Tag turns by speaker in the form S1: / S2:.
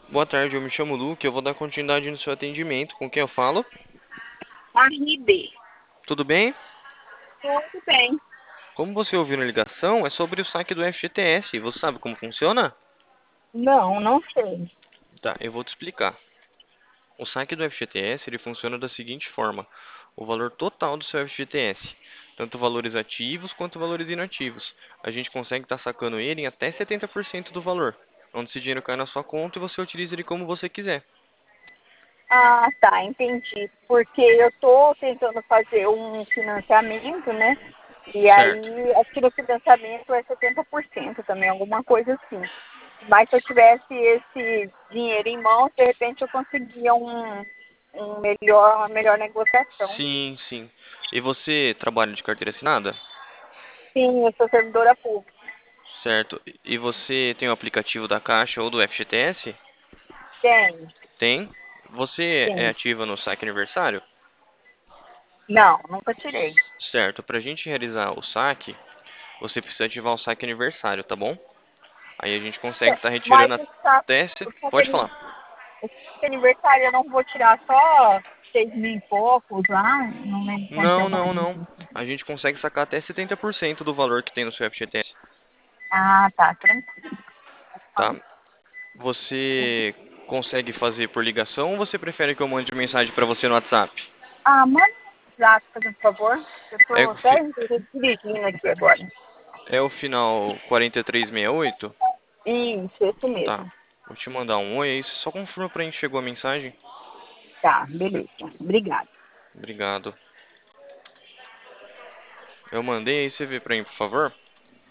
S1: Boa tarde, eu me chamo Luke, eu vou dar continuidade no seu atendimento. Com quem eu falo?
S2: RB.
S1: Tudo bem?
S2: Tudo bem.
S1: Como você ouviu na ligação, é sobre o saque do FGTS. Você sabe como funciona?
S2: Não, não sei.
S1: Tá, eu vou te explicar. O saque do FGTS ele funciona da seguinte forma: o valor total do seu FGTS, tanto valores ativos quanto valores inativos. A gente consegue estar sacando ele em até 70% do valor, onde esse dinheiro cai na sua conta e você utiliza ele como você quiser.
S2: Ah, tá, entendi. Porque eu tô tentando fazer um financiamento, né? E
S1: Certo.
S2: aí, acho que no financiamento é 70% também, alguma coisa assim. Mas se eu tivesse esse dinheiro em mãos, de repente eu conseguia uma melhor negociação.
S1: Sim, sim. E você trabalha de carteira assinada?
S2: Sim, eu sou servidora pública.
S1: Certo. E você tem o aplicativo da Caixa ou do FGTS?
S2: Tem,
S1: Tem. Você é
S2: sim.
S1: ativa no saque aniversário?
S2: Não, nunca tirei.
S1: Certo. Para a gente realizar o saque, você precisa ativar o saque aniversário, tá bom? Aí a gente consegue estar
S2: Mas
S1: retirando até...
S2: o
S1: Pode falar.
S2: aniversário eu não vou tirar só 6.000 e poucos lá, não lembro quanto é o
S1: Não,
S2: valor.
S1: não, não. A gente consegue sacar até 70% do valor que tem no seu FGTS,
S2: Ah, tá, tranquilo.
S1: tá? Você consegue fazer por ligação ou você prefere que eu mande mensagem para você no WhatsApp?
S2: Ah, manda um WhatsApp, por favor. Eu
S1: É o,
S2: tô até dirigindo aqui agora.
S1: é o final 4368?
S2: Isso, esse
S1: Tá.
S2: mesmo.
S1: Vou te mandar um oi aí, você só confirma pra gente que chegou a mensagem.
S2: Tá, beleza. Obrigada.
S1: Obrigado. Eu mandei aí, você vê pra mim, por favor.